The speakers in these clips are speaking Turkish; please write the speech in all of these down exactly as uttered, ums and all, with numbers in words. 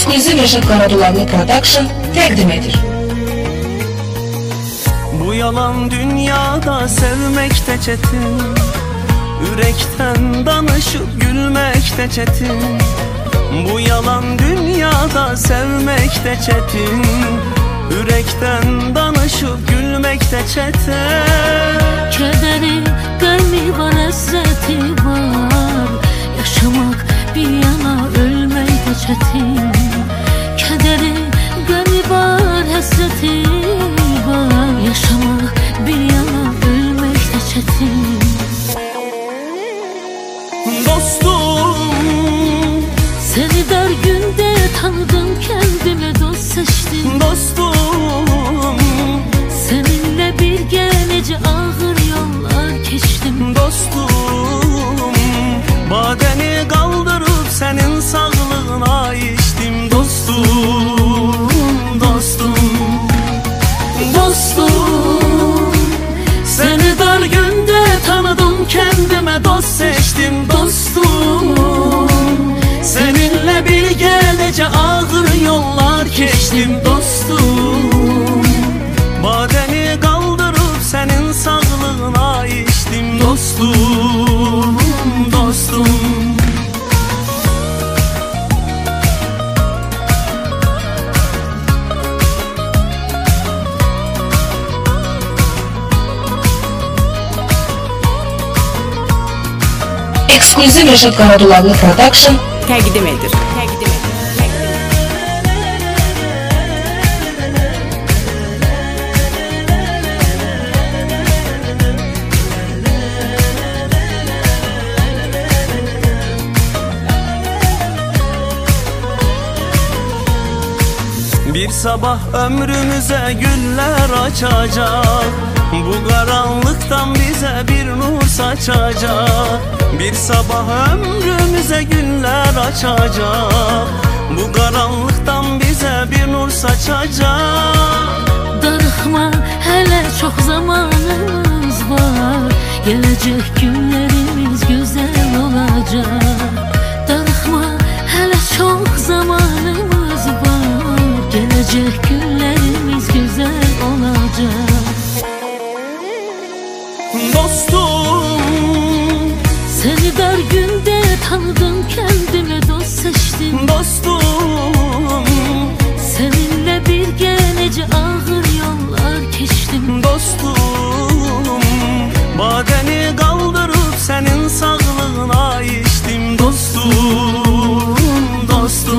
Ekskluziv Reşat Karadulanlı Production təqdim edir. Bu yalan dünyada sevmek de çetin, yürekten danışıp gülmek de çetin. Bu yalan dünyada sevmek de çetin, yürekten danışıp gülmek de çetin. Kederi, gami var, hasreti var. Yaşamak bir yana, ölmek de çetin. Kederi, gami var, hasreti var. Yaşamak bir yana, ölmek de çetin. Dostum, seni dar günde tanıdım, kendime dost seçtim. Dostum, seninle bir gece ağır yollar geçtim. Dostum, badeni kaldırıp senin sağlığına içtim. Dostum, dostum, dostum, seni dar günde tanıdım, kendime dost seçtim. Dostum, seninle bir gece ağır yollar geçtim. Dostum, badeni kaldırıp senin sağlığına içtim. Dostum, dostum. Ekskluziv Reşat Karadulanlı Production təqdim edir. Təqdim edir. Bir sabah ömrümüze güller açacak, bu karanlıktan bize bir nur saçacak. Bir sabah ömrümüze güller açacak, bu karanlıktan bize bir nur saçacak. Darıxma, hele çok zamanımız var. Gelecek günlerimiz güzel olacak. Darıxma, hele çok zamanımız var. Gelecek günlerimiz güzel olacak. Dostum, seni dar günde tanıdım, kendime dost seçtim. Dostum, seninle bir gece ağır yollar geçtim. Dostum, badeni kaldırıp senin sağlığına içtim. Dostum, dostum,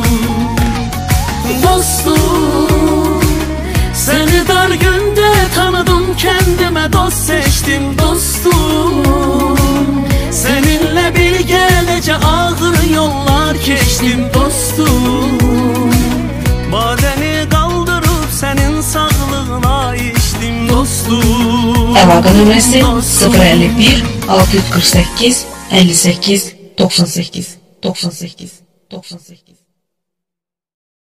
dostum, seni dar günde tanıdım, kendime dost seçtim. Dostum, seninle bir gece ağır yollar geçtim. Dostum, badeni kaldırıp senin sağlığına içtim. Dostum, Əlaqə nömrəsi sıfır əlli bir altı yüz qırx səkkiz əlli səkkiz doxsan səkkiz doxsan səkkiz doxsan səkkiz.